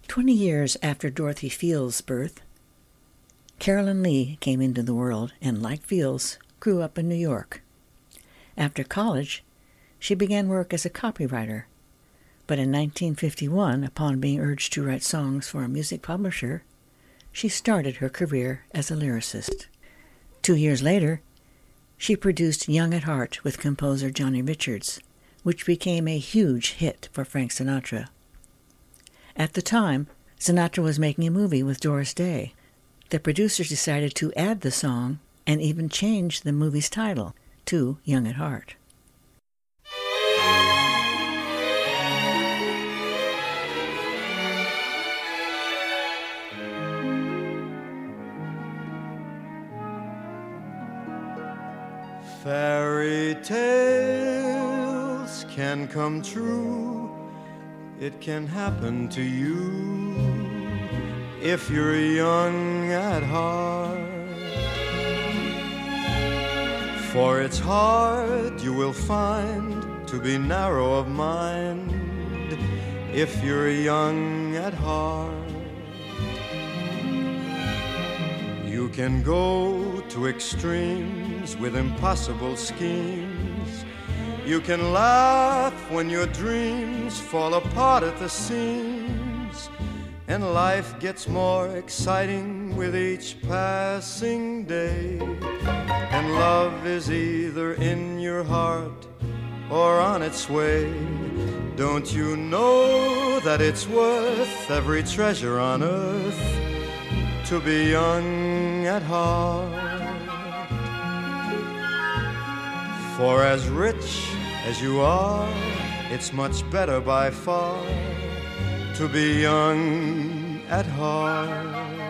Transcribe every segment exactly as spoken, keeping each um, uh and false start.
Twenty years after Dorothy Fields' birth, Carolyn Leigh came into the world and, like Fields, grew up in New York. After college, she began work as a copywriter, but in nineteen fifty-one, upon being urged to write songs for a music publisher, she started her career as a lyricist. Two years later, she produced Young at Heart with composer Johnny Richards, which became a huge hit for Frank Sinatra. At the time, Sinatra was making a movie with Doris Day. The producers decided to add the song and even change the movie's title to Young at Heart. Fairy tales can come true. It can happen to you if you're young at heart. For it's hard, you will find, to be narrow of mind if you're young at heart. You can go to extremes with impossible schemes. You can laugh when your dreams fall apart at the seams, and life gets more exciting with each passing day. And love is either in your heart or on its way. Don't you know that it's worth every treasure on earth to be young at heart? For as rich as you are, it's much better by far to be young at heart.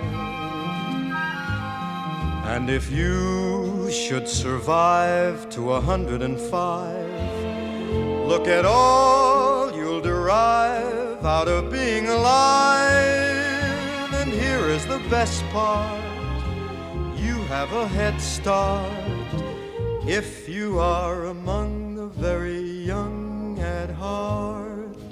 And if you should survive to a hundred and five, look at all you'll derive out of being alive. And here is the best part, you have a head start if you are among the very young at heart.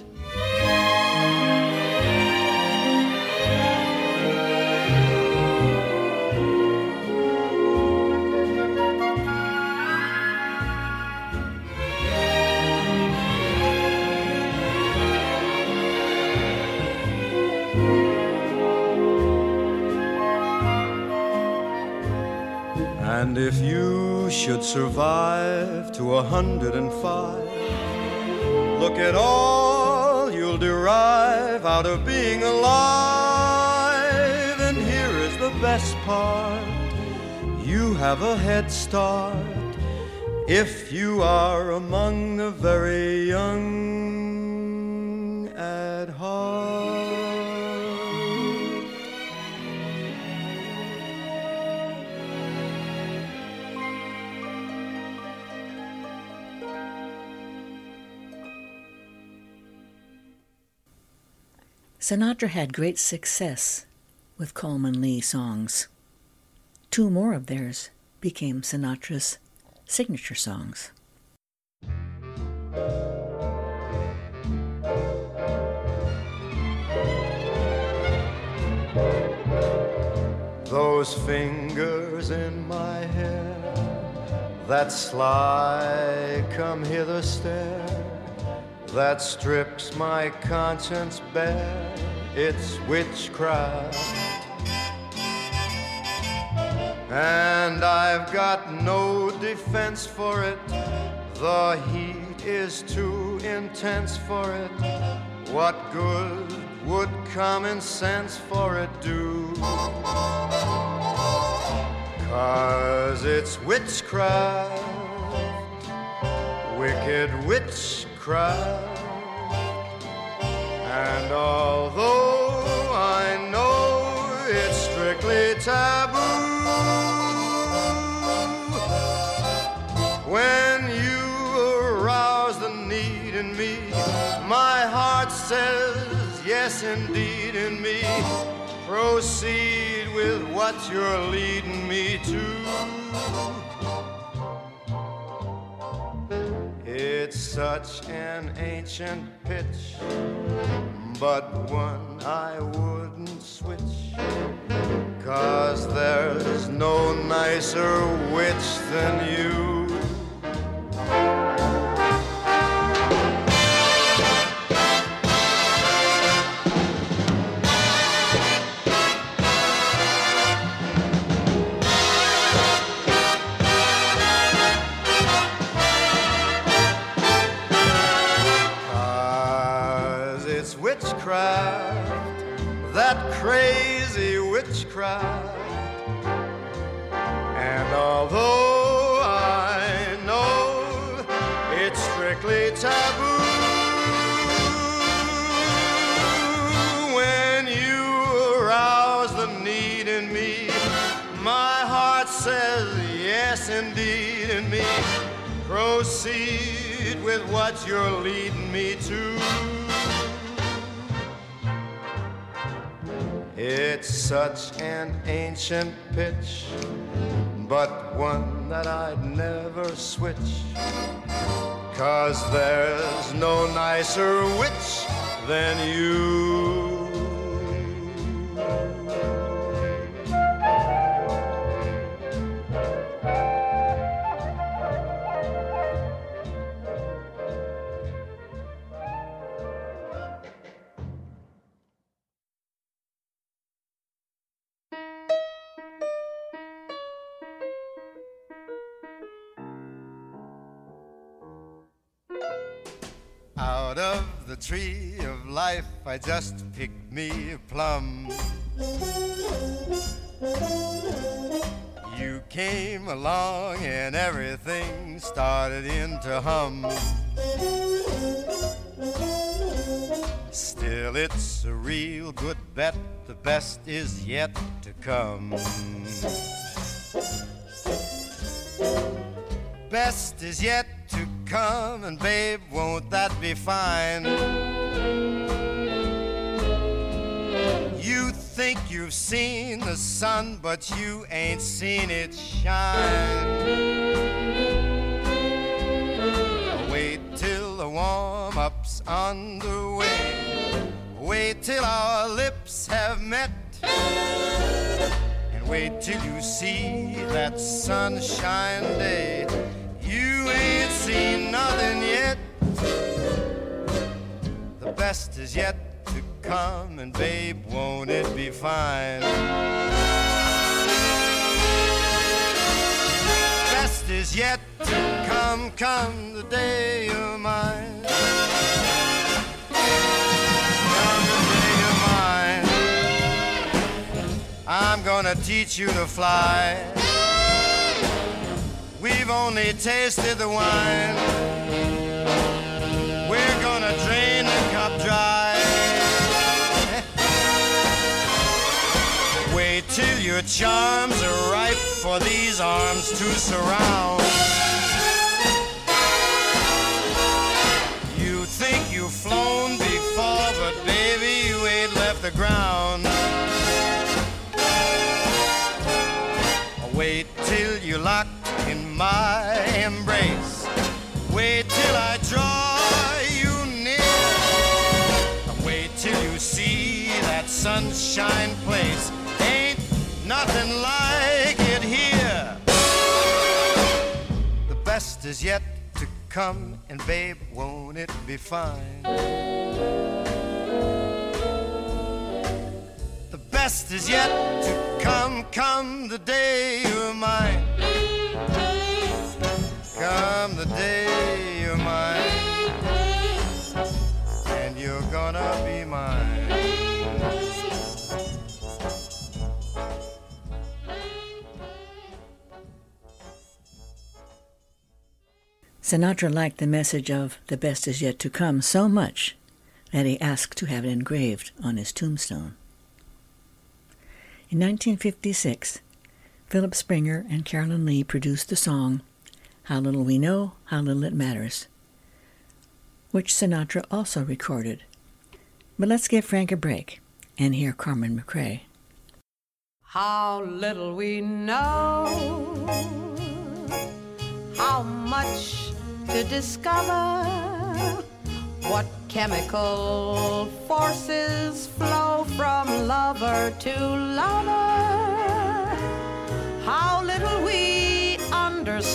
And if you should survive to a hundred and five, look at all you'll derive out of being alive. And here is the best part, you have a head start if you are among the very young at heart. Sinatra had great success with Coleman Lee songs. Two more of theirs became Sinatra's signature songs. Those fingers in my hair, that sly come hither stare, that strips my conscience bare, it's witchcraft. And I've got no defense for it, the heat is too intense for it. What good would common sense for it do? 'Cause it's witchcraft, wicked witchcraft. And although I know it's strictly taboo, when you arouse the need in me, my heart says yes indeed in me. Proceed with what you're leading me to. It's such an ancient pitch, but one I would nicer witch than you. Witchcraft, that crazy witchcraft. And although I know it's strictly taboo, when you arouse the need in me, my heart says yes indeed in me. Proceed with what you're leading me to. It's such an ancient pitch, but one that I'd never switch, 'cause there's no nicer witch than you. Out of the tree of life I just picked me a plum. You came along and everything started in to hum. Still it's a real good bet, the best is yet to come. Best is yet to come, and babe, won't that be fine? You think you've seen the sun, but you ain't seen it shine. Wait till the warm-up's underway. Wait till our lips have met. And wait till you see that sunshine day. You ain't seen nothing yet. The best is yet to come, and babe, won't it be fine? Best is yet to come, come the day you're mine. Come the day you're mine. I'm gonna teach you to fly. We've only tasted the wine. We're gonna drain the cup dry. Wait till your charms are ripe for these arms to surround. You think you've flown before, but baby, you ain't left the ground. Wait till you're locked in my embrace. Wait till I draw you near. Wait till you see that sunshine place. Ain't nothing like it here. The best is yet to come, and babe, won't it be fine? The best is yet to come, come the day you're mine. Come the day you're mine, and you're gonna be mine. Sinatra liked the message of "the best is yet to come" so much that he asked to have it engraved on his tombstone. In nineteen fifty-six, Philip Springer and Carolyn Lee produced the song "How Little We Know, How Little It Matters," which Sinatra also recorded. But let's give Frank a break and hear Carmen McRae. How little we know, how much to discover, what chemical forces flow from lover to lover. How little we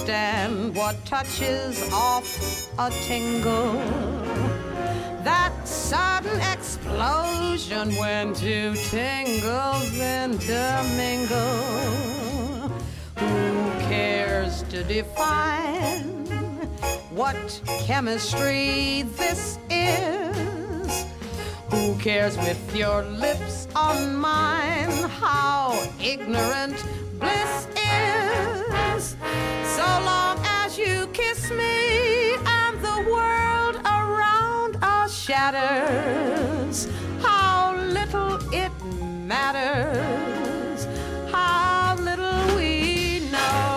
understand what touches off a tingle. That sudden explosion when two tingles intermingle. Who cares to define what chemistry this is? Who cares with your lips on mine how ignorant bliss is? So long as you kiss me and the world around us shatters, how little it matters, how little we know.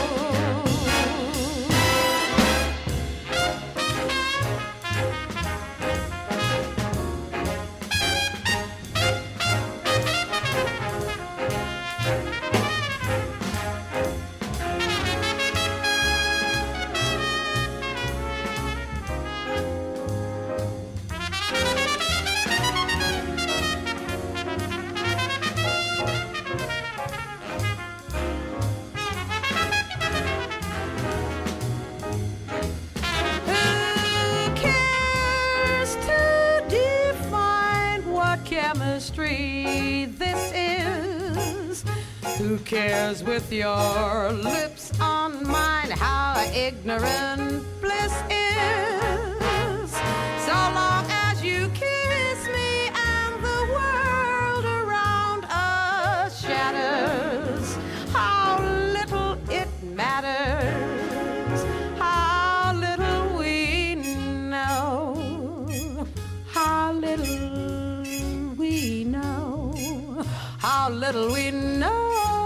Chemistry this is. Who cares with your lips on mine how ignorant bliss is? So long as you kiss me and the world around us shatters, how little it matters, how little we know, how little we know, how little we know.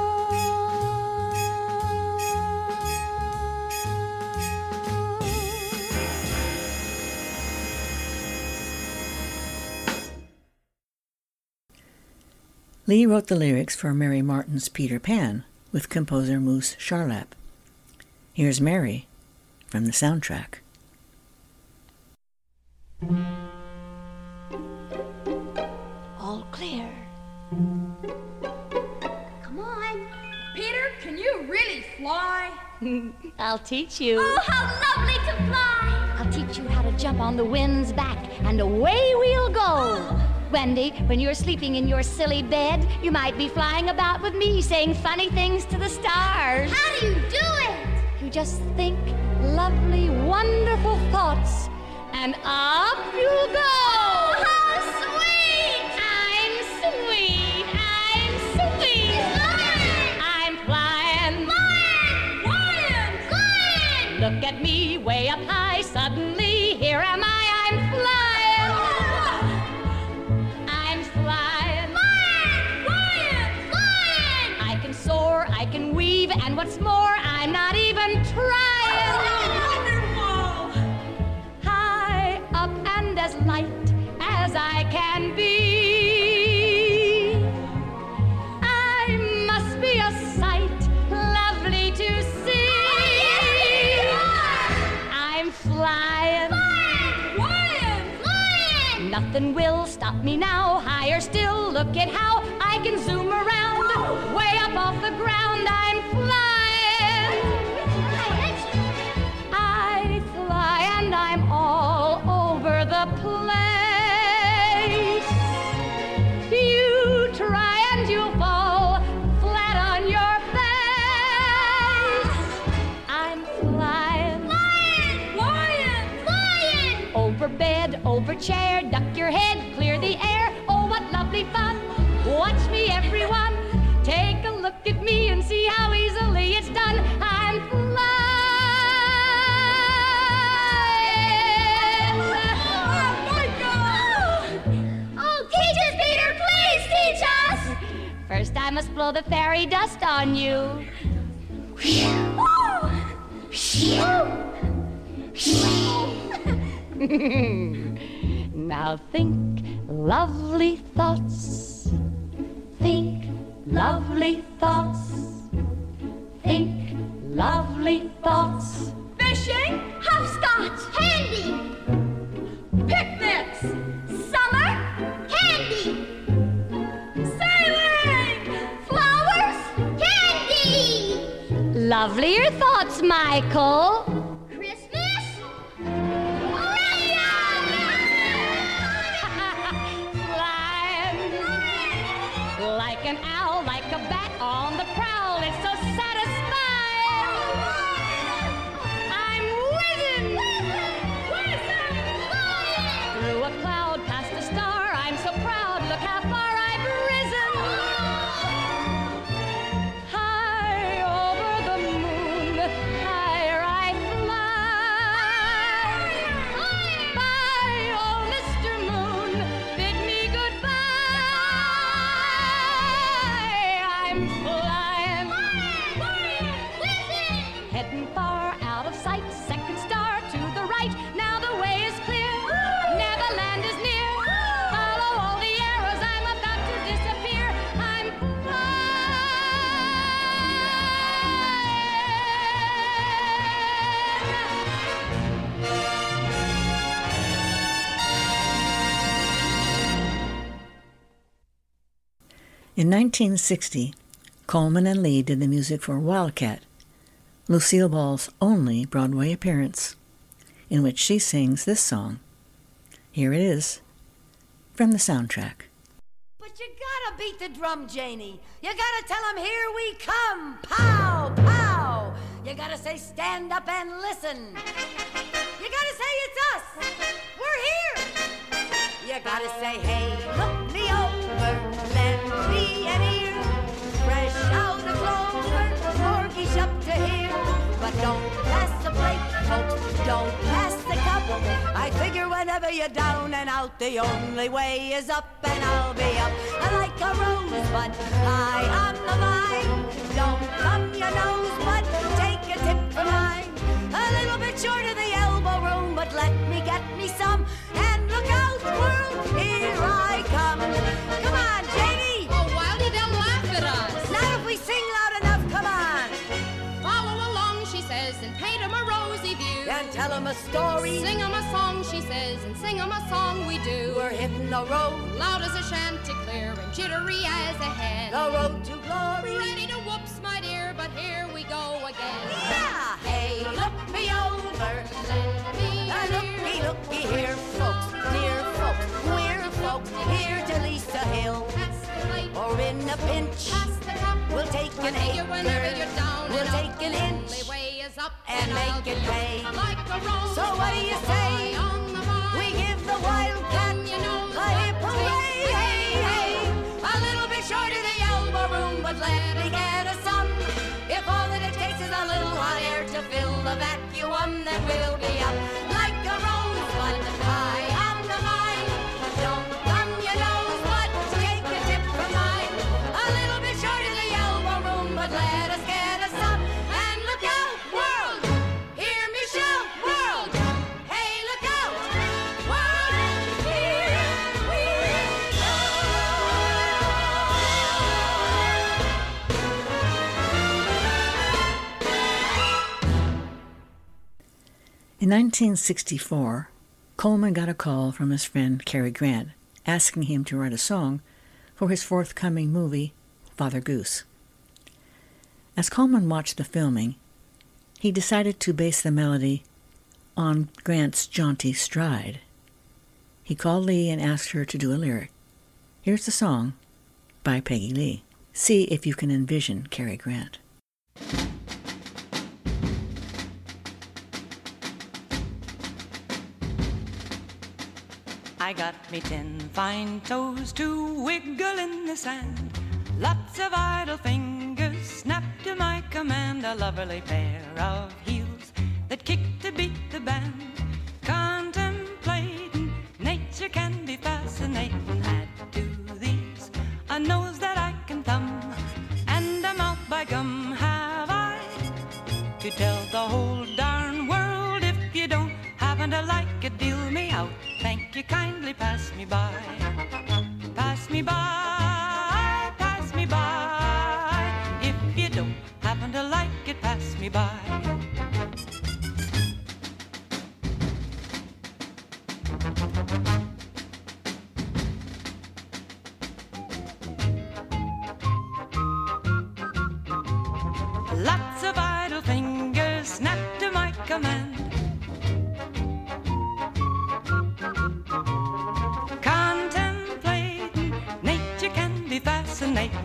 Lee wrote the lyrics for Mary Martin's Peter Pan with composer Moose Charlap. Here's Mary from the soundtrack. All clear. Come on. Peter, can you really fly? I'll teach you. Oh, how lovely to fly! I'll teach you how to jump on the wind's back, and away we'll go. Oh. Wendy, when you're sleeping in your silly bed, you might be flying about with me, saying funny things to the stars. How do you do it? You just think lovely, wonderful thoughts, and up you go. Oh, how sweet! I'm sweet, I'm sweet. Flying! I'm flying. Flying! Flying! Flying! Look at me, way up high, suddenly, here am I, I'm flying. I'm flying. Flying! Flying! Flying! I can soar, I can weave, and what's more, I'm not even trying. Wonderful! High up and as light as I can be. I must be a sight lovely to see. I'm flying. Flying! Flying! Nothing will stop me now. Higher still, look at how I can zoom around. Way up off the ground, I'm flying. I fly and I'm all over the place. You try and you'll fall flat on your face. I'm flying. Flying! Flying! Over bed, over chair, duck your head, clear the air. Oh, what lovely fun. Watch me, everyone. Take a look at me and see how easily it's done. I'm flying. Oh, my God! Oh, teach us, Peter! Please teach us! First, I must blow the fairy dust on you. Now think lovely thoughts. Think lovely thoughts. Think lovely thoughts. Fishing, hopscotch, handy. Picnics, summer, handy. Sailing, flowers, candy. Lovelier thoughts, Michael. Christmas? Flying like an owl, like a bat on the prowl. It's so satisfying. I'm whizzing, through a cloud, past a star. I'm so proud. Look how far I've risen. High over the moon, higher I fly. Bye, oh Mister Moon, bid me goodbye. I'm flying, heading far out of sight. Second star to the right. Now the way is clear. Neverland is near. Follow all the arrows. I'm about to disappear. I'm In nineteen sixty, Coleman and Lee did the music for Wildcat, Lucille Ball's only Broadway appearance, in which she sings this song. Here it is, from the soundtrack. But you gotta beat the drum, Janie. You gotta tell them, here we come. Pow, pow. You gotta say, stand up and listen. You gotta say, it's us. We're here. You gotta say, hey, look me over. Lend me an ear. Fresh out of clover. Mortgage up to here. But don't pass the plate, folks. Don't pass the cup. I figure whenever you're down and out, the only way is up, and I'll be up. I like a rosebud high on the vine. Don't thumb your nose, but take a tip from mine. A little bit short of the elbow room, but let me get me some. And look out, world, here I come. Come on, Janie. Oh, Wildy, they'll laugh at us. Not if we sing loud enough, come on. Follow along, she says, and paint 'em a rosy view. And tell 'em a story. Sing 'em a song, she says, and sing 'em a song we do. We're hitting the road, Loud as a chanticleer and jittery as a hen. the road to glory. Ready to whoops, my dear, but here we go again. Yeah! Hey, look me over. Let me Uh, looky, looky here, folks, dear folks. We're folks here to Lisa Hill. pass the plate, Or in a pinch, pass the cup. we'll take an I'll you whenever acre. you're down We'll and take out. an The inch only way is up, and I'll make it be pay. like a rose. So what do you say? On the vine. We give the wildcat You know a hip hooray, hey, hey. A little bit short of the elbow room, but let me get us some. If all that it takes is a little hot air to fill the vacuum, then we'll be up like a rosebud high on the vine. Don't thumb your nose, but take a tip from mine. A little bit short of the elbow room, but let us get us some. And look out, world! Hear me shout, world! Hey, look out, world! Here we go! In nineteen sixty-four, Coleman got a call from his friend Cary Grant asking him to write a song for his forthcoming movie, Father Goose. As Coleman watched the filming, he decided to base the melody on Grant's jaunty stride. He called Lee and asked her to do a lyric. Here's the song by Peggy Lee. See if you can envision Cary Grant. I got me ten fine toes to wiggle in the sand. Lots of idle fingers snap to my command. A lovely pair of heels that kick to beat the band. Contemplating nature can be fascinating. Add to these a nose that I can thumb and a mouth by gum. Have I to tell the whole darn world? If you don't happen to like it, deal me out. Thank you, kindly pass me by. Pass me by, pass me by. If you don't happen to like it, pass me by. Lots of idle command. Contemplating nature can be fascinating.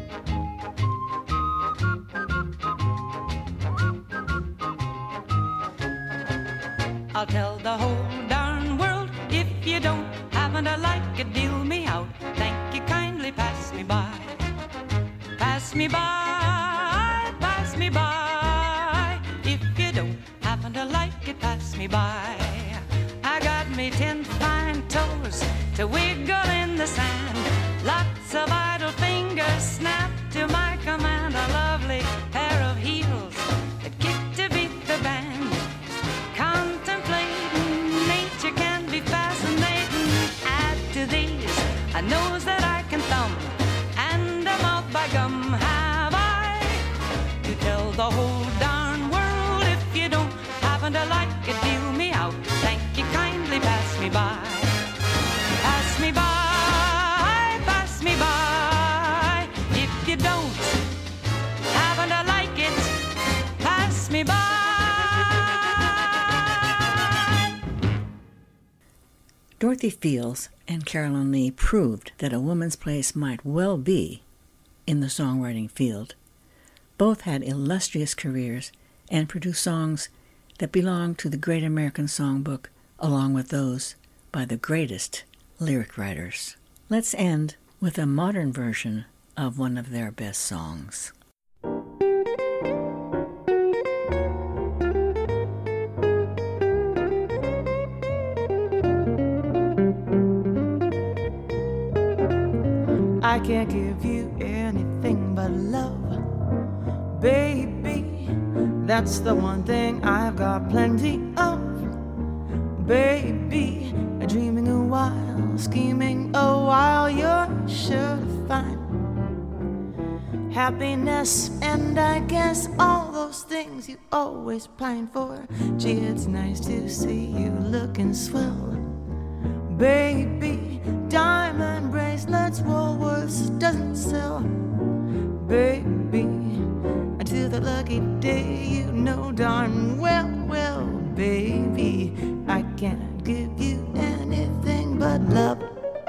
I'll tell the whole darn world, if you don't happen to like it, deal me out. Thank you kindly, pass me by. Pass me by, pass me by. If you don't happen to like it, pass me by. I got me ten fine toes to wiggle in the sand. Lots of idle fingers snap to my command. A lovely pair of heels that kick to beat the band. Contemplating nature can be fascinating. Add to these a nose that I can thumb and a mouth by gum have I to tell the whole darn world. If you don't happen to like it, deal me out. Thank you kindly, pass me by. Pass me by, pass me by. If you don't happen to like it, pass me by. Dorothy Fields and Carolyn Leigh proved that a woman's place might well be in the songwriting field. Both had illustrious careers and produced songs that belong to the Great American Songbook, along with those by the greatest lyric writers. Let's end with a modern version of one of their best songs. I can't give you anything but love, baby. That's the one thing I've got plenty of, baby. Dreaming a while, scheming a while, you're sure to find happiness, and I guess all those things you always pine for. Gee, it's nice to see you looking swell, baby. Diamond bracelets, Woolworths doesn't sell, baby. Until the lucky day, you know darn well, well, baby, I can't give you anything but love.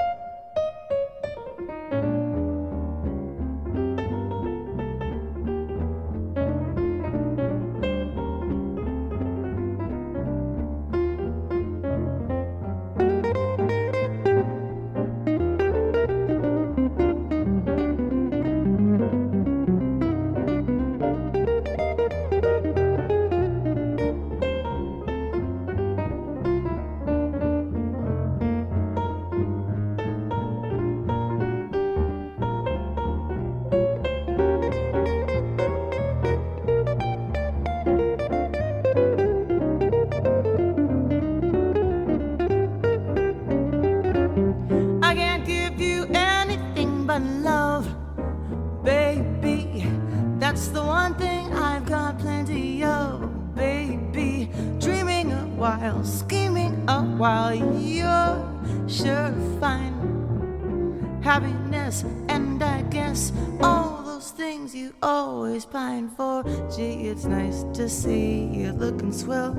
Happiness, and I guess all those things you always pine for. Gee, it's nice to see you looking swell,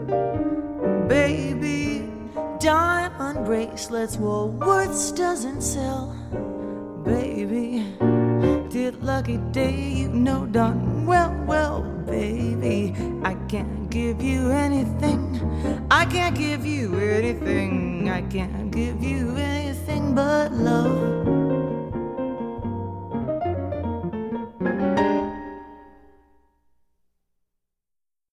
baby. Diamond bracelets, Woolworths doesn't sell, baby. Did lucky day, you know darn well, well, baby, I can't give you anything. I can't give you anything. I can't give you anything but love.